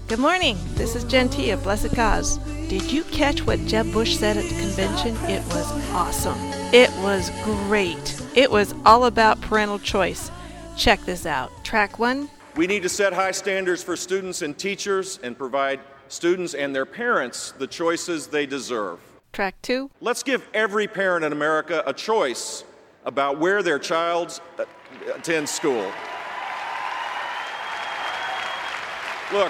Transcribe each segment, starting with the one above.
Good morning. This is Jen T. of Blessed Cause. Did you catch what Jeb Bush said at the convention? It was awesome. It was great. It was all about parental choice. Check this out. Track 1. We need to set high standards for students and teachers and provide students and their parents the choices they deserve. Track 2. Let's give every parent in America a choice about where their child attends school. Look,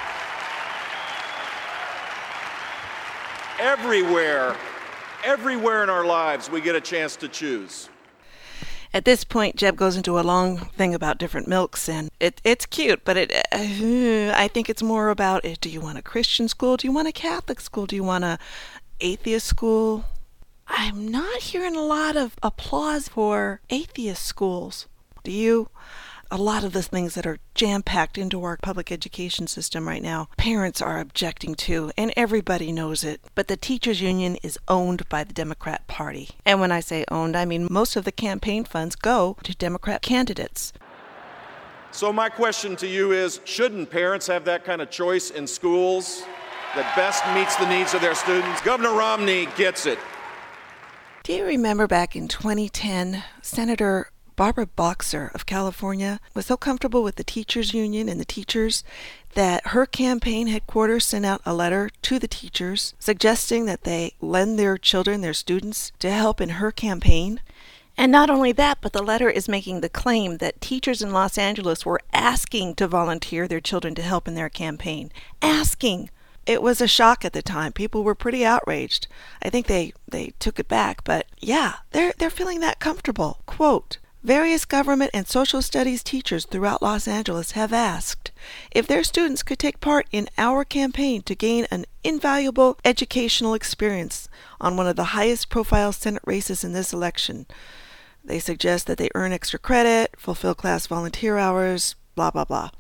everywhere in our lives we get a chance to choose. At this point, Jeb goes into a long thing about different milks, and it's cute, but I think it's more about, do you want a Christian school? Do you want a Catholic school? Do you want a atheist school? I'm not hearing a lot of applause for atheist schools. Do you? A lot of the things that are jam-packed into our public education system right now, parents are objecting to, and everybody knows it. But the teachers union is owned by the Democrat Party. And when I say owned, I mean most of the campaign funds go to Democrat candidates. So my question to you is, shouldn't parents have that kind of choice in schools that best meets the needs of their students? Governor Romney gets it. Do you remember back in 2010, Senator Barbara Boxer of California was so comfortable with the teachers union and the teachers that her campaign headquarters sent out a letter to the teachers suggesting that they lend their children, their students, to help in her campaign? And not only that, but the letter is making the claim that teachers in Los Angeles were asking to volunteer their children to help in their campaign. Asking! It was a shock at the time. People were pretty outraged. I think they took it back, but yeah, they're feeling that comfortable. Quote, various government and social studies teachers throughout Los Angeles have asked if their students could take part in our campaign to gain an invaluable educational experience on one of the highest profile Senate races in this election. They suggest that they earn extra credit, fulfill class volunteer hours, blah, blah, blah.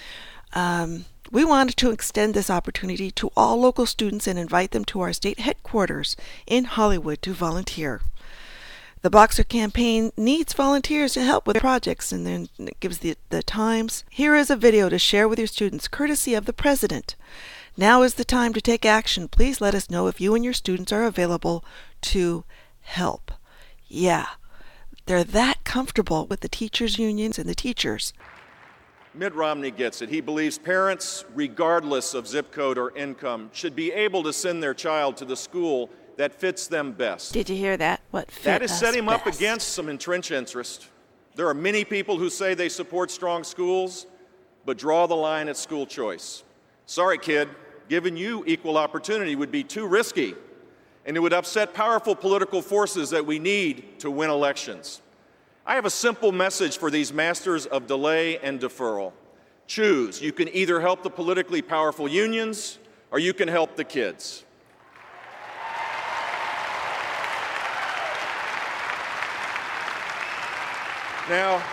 We wanted to extend this opportunity to all local students and invite them to our state headquarters in Hollywood to volunteer. The Boxer campaign needs volunteers to help with projects, and then it gives the times. Here is a video to share with your students, courtesy of the president. Now is the time to take action. Please let us know if you and your students are available to help. Yeah, they're that comfortable with the teachers' unions and the teachers. Mitt Romney gets it. He believes parents, regardless of zip code or income, should be able to send their child to the school that fits them best. Did you hear that? What fit That has us set him up best. against some entrenched interest. There are many people who say they support strong schools, but draw the line at school choice. Sorry, kid, giving you equal opportunity would be too risky, and it would upset powerful political forces that we need to win elections. I have a simple message for these masters of delay and deferral. Choose. You can either help the politically powerful unions, or you can help the kids. Now,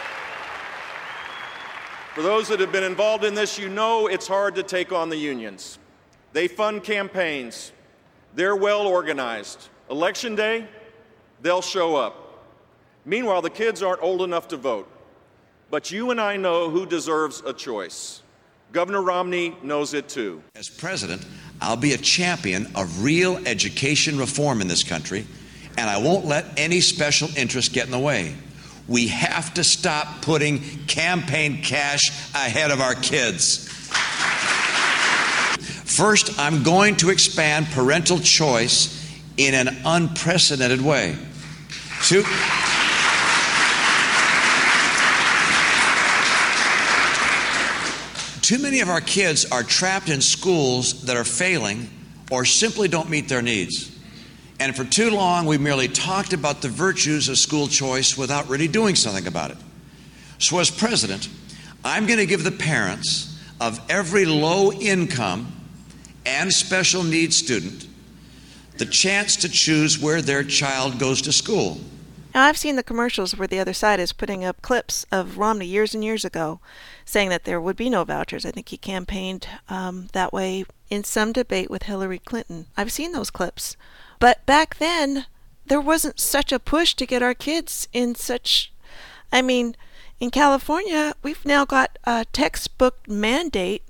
for those that have been involved in this, you know it's hard to take on the unions. They fund campaigns. They're well organized. Election day, they'll show up. Meanwhile, the kids aren't old enough to vote. But you and I know who deserves a choice. Governor Romney knows it too. As president, I'll be a champion of real education reform in this country, and I won't let any special interest get in the way. We have to stop putting campaign cash ahead of our kids. First, I'm going to expand parental choice in an unprecedented way. Too many of our kids are trapped in schools that are failing or simply don't meet their needs. And for too long, we merely talked about the virtues of school choice without really doing something about it. So as president, I'm going to give the parents of every low-income and special needs student the chance to choose where their child goes to school. Now, I've seen the commercials where the other side is putting up clips of Romney years and years ago saying that there would be no vouchers. I think he campaigned that way in some debate with Hillary Clinton. I've seen those clips. But back then, there wasn't such a push to get our kids in such... I mean, in California, we've now got a textbook mandate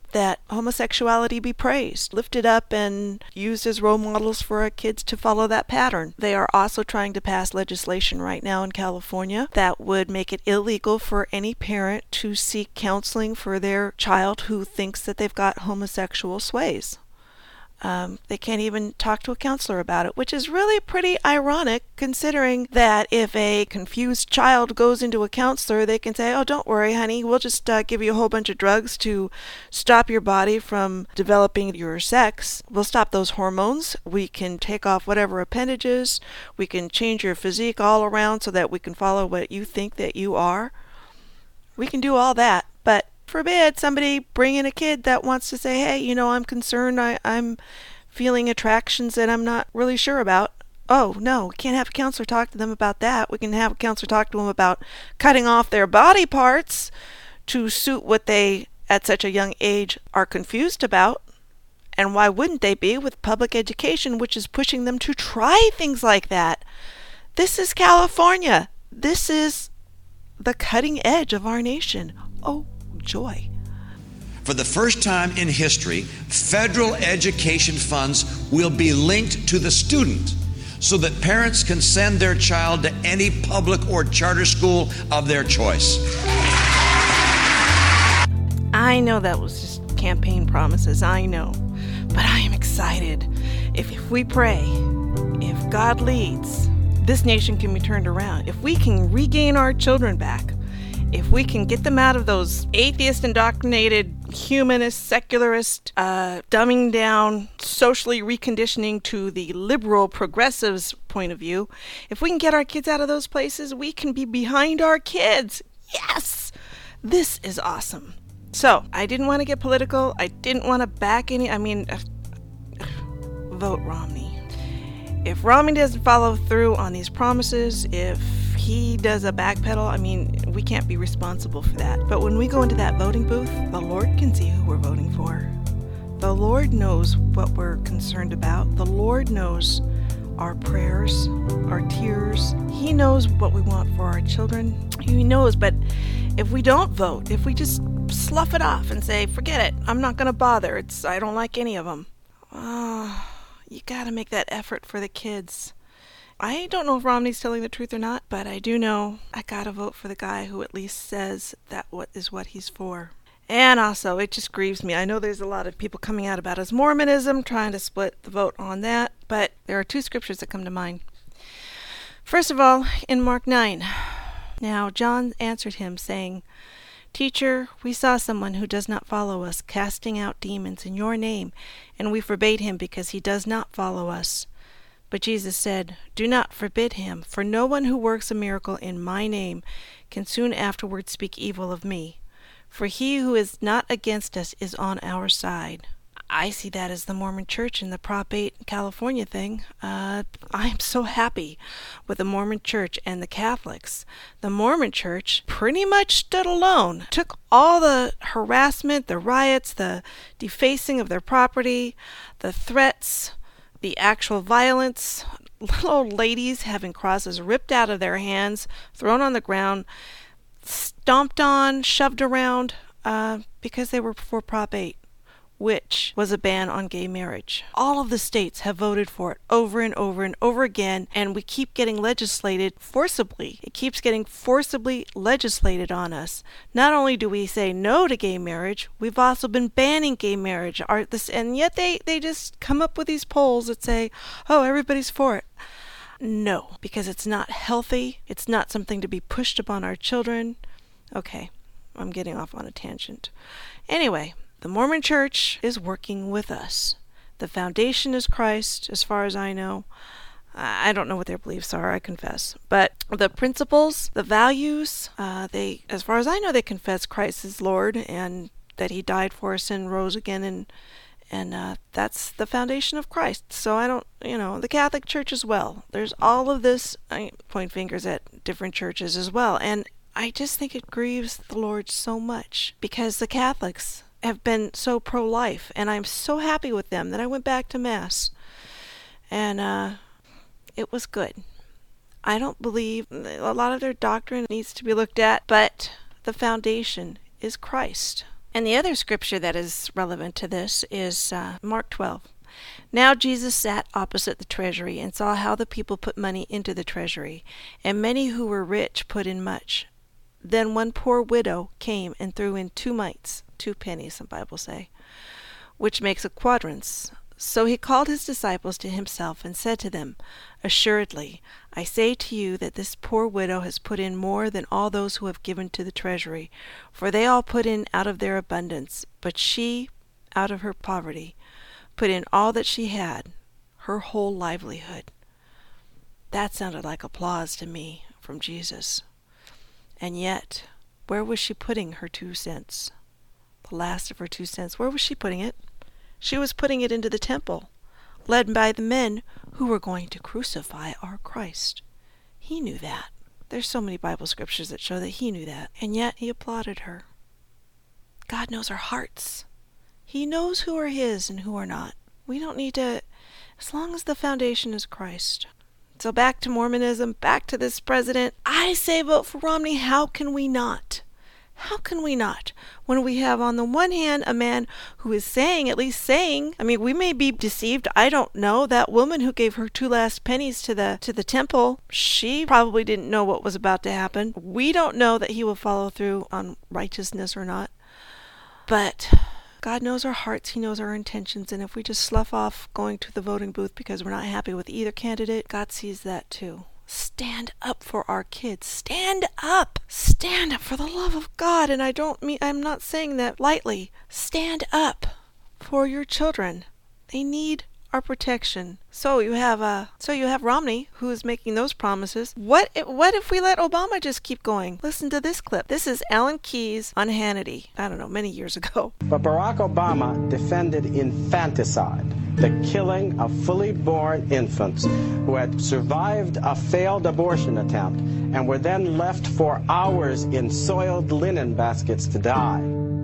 that homosexuality be praised, lifted up, and used as role models for our kids to follow that pattern. They are also trying to pass legislation right now in California that would make it illegal for any parent to seek counseling for their child who thinks that they've got homosexual sways. They can't even talk to a counselor about it, which is really pretty ironic considering that if a confused child goes into a counselor, they can say, oh, don't worry, honey, we'll just give you a whole bunch of drugs to stop your body from developing your sex. We'll stop those hormones. We can take off whatever appendages. We can change your physique all around so that we can follow what you think that you are. We can do all that, but forbid somebody bring in a kid that wants to say, hey, I'm concerned, I'm feeling attractions that I'm not really sure about. Oh, no, we can't have a counselor talk to them about that. We can have a counselor talk to them about cutting off their body parts to suit what they, at such a young age, are confused about. And why wouldn't they be with public education, which is pushing them to try things like that? This is California. This is the cutting edge of our nation. Oh, joy. For the first time in history, federal education funds will be linked to the student so that parents can send their child to any public or charter school of their choice. I know that was just campaign promises, I know. But I am excited. If we pray, if God leads, this nation can be turned around. If we can regain our children back, if we can get them out of those atheist, indoctrinated, humanist, secularist, dumbing down, socially reconditioning to the liberal progressives point of view, if we can get our kids out of those places, we can be behind our kids. Yes! This is awesome. So, I didn't want to get political. I didn't want to back any, vote Romney. If Romney doesn't follow through on these promises, if he does a backpedal, we can't be responsible for that. But when we go into that voting booth, the Lord can see who we're voting for. The Lord knows what we're concerned about. The Lord knows our prayers, our tears. He knows what we want for our children. He knows, but if we don't vote, if we just slough it off and say, forget it, I'm not going to bother, I don't like any of them. You gotta make that effort for the kids. I don't know if Romney's telling the truth or not, but I do know I gotta vote for the guy who at least says that what he's for. And also, it just grieves me. I know there's a lot of people coming out about his Mormonism, trying to split the vote on that, but there are two scriptures that come to mind. First of all, in Mark 9, now John answered him, saying, Teacher, we saw someone who does not follow us casting out demons in your name, and we forbade him because he does not follow us. But Jesus said, Do not forbid him, for no one who works a miracle in my name can soon afterward speak evil of me. For he who is not against us is on our side. I see that as the Mormon Church and the Prop 8 California thing. I am so happy with the Mormon Church and the Catholics. The Mormon Church pretty much stood alone, took all the harassment, the riots, the defacing of their property, the threats, the actual violence, little old ladies having crosses ripped out of their hands, thrown on the ground, stomped on, shoved around, because they were for Prop 8. Which was a ban on gay marriage. All of the states have voted for it over and over and over again, and we keep getting legislated forcibly. It keeps getting forcibly legislated on us. Not only do we say no to gay marriage, we've also been banning gay marriage. And yet they just come up with these polls that say, oh, everybody's for it. No, because it's not healthy. It's not something to be pushed upon our children. Okay, I'm getting off on a tangent. Anyway, the Mormon Church is working with us. The foundation is Christ, as far as I know. I don't know what their beliefs are, I confess. But the principles, the values, as far as I know, they confess Christ is Lord and that he died for us and rose again, and that's the foundation of Christ. So I don't, the Catholic Church as well. There's all of this. I point fingers at different churches as well. And I just think it grieves the Lord so much because the Catholics have been so pro-life, and I'm so happy with them that I went back to Mass, and it was good. I don't believe a lot of their doctrine needs to be looked at, but the foundation is Christ. And the other scripture that is relevant to this is Mark 12. Now Jesus sat opposite the treasury and saw how the people put money into the treasury, and many who were rich put in much. Then one poor widow came and threw in 2 mites, 2 pennies, some Bibles say, which makes a quadrans. So he called his disciples to himself and said to them, Assuredly, I say to you that this poor widow has put in more than all those who have given to the treasury, for they all put in out of their abundance, but she, out of her poverty, put in all that she had, her whole livelihood. That sounded like applause to me from Jesus. And yet, where was she putting her 2 cents? The last of her 2 cents, where was she putting it? She was putting it into the temple, led by the men who were going to crucify our Christ. He knew that. There's so many Bible scriptures that show that he knew that, and yet he applauded her. God knows our hearts. He knows who are his and who are not. We don't need to, as long as the foundation is Christ. So back to Mormonism, back to this president. I say vote for Romney. How can we not? How can we not? When we have on the one hand a man who is saying, at least saying, I mean, we may be deceived, I don't know. That woman who gave her 2 last pennies to the temple, she probably didn't know what was about to happen. We don't know that he will follow through on righteousness or not. But God knows our hearts, he knows our intentions, and if we just slough off going to the voting booth because we're not happy with either candidate, God sees that too. Stand up for our kids. Stand up. Stand up for the love of God. And I'm not saying that lightly. Stand up for your children. They need our protection. So you have Romney who is making those promises. What if we let Obama just keep going? Listen to this clip. This is Alan Keyes on Hannity. I don't know, many years ago. But Barack Obama defended infanticide, the killing of fully born infants who had survived a failed abortion attempt and were then left for hours in soiled linen baskets to die.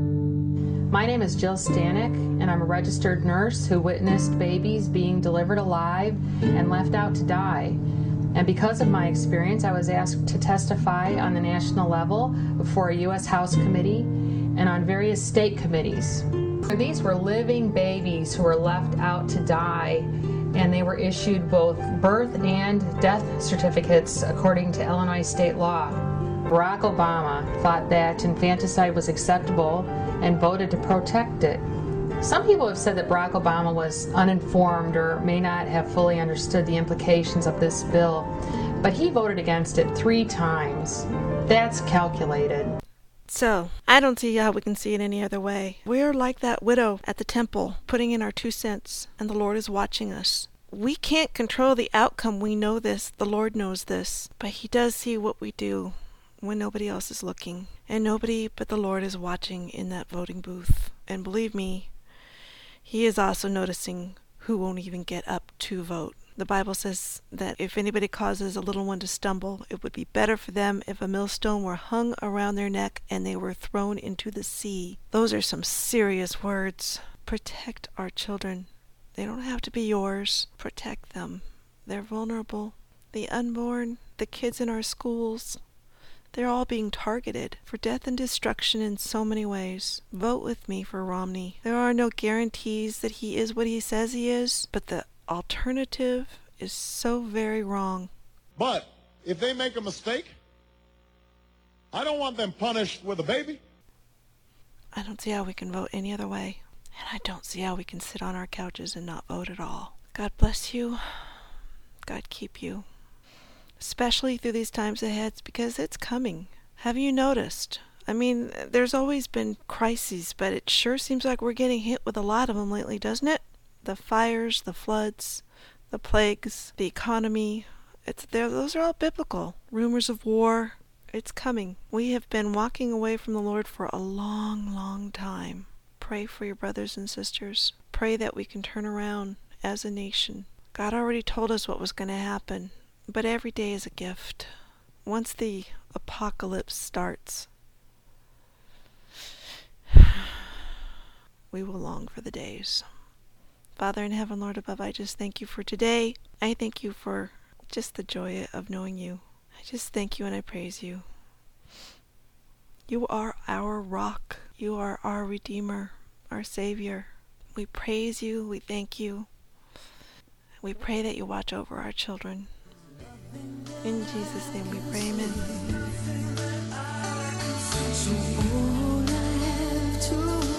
My name is Jill Stanek, and I'm a registered nurse who witnessed babies being delivered alive and left out to die. And because of my experience, I was asked to testify on the national level before a U.S. House committee and on various state committees. These were living babies who were left out to die, and they were issued both birth and death certificates according to Illinois state law. Barack Obama thought that infanticide was acceptable and voted to protect it. Some people have said that Barack Obama was uninformed or may not have fully understood the implications of this bill, but he voted against it 3 times. That's calculated. So, I don't see how we can see it any other way. We're like that widow at the temple, putting in our 2 cents, and the Lord is watching us. We can't control the outcome. We know this. The Lord knows this. But he does see what we do when nobody else is looking. And nobody but the Lord is watching in that voting booth. And believe me, he is also noticing who won't even get up to vote. The Bible says that if anybody causes a little one to stumble, it would be better for them if a millstone were hung around their neck and they were thrown into the sea. Those are some serious words. Protect our children. They don't have to be yours. Protect them. They're vulnerable. The unborn, the kids in our schools, they're all being targeted for death and destruction in so many ways. Vote with me for Romney. There are no guarantees that he is what he says he is, but the alternative is so very wrong. But if they make a mistake, I don't want them punished with a baby. I don't see how we can vote any other way. And I don't see how we can sit on our couches and not vote at all. God bless you. God keep you. Especially through these times ahead, because it's coming. Have you noticed? I mean, there's always been crises, but it sure seems like we're getting hit with a lot of them lately, doesn't it? The fires, the floods, the plagues, the economy. Those are all biblical. Rumors of war. It's coming. We have been walking away from the Lord for a long, long time. Pray for your brothers and sisters. Pray that we can turn around as a nation. God already told us what was going to happen, but every day is a gift. Once the apocalypse starts, we will long for the days. Father in heaven, Lord above, I just thank you for today. I thank you for just the joy of knowing you. I just thank you and I praise you. You are our rock. You are our Redeemer, our Savior. We praise you. We thank you. We pray that you watch over our children. In Jesus' name we pray, amen. So all I have to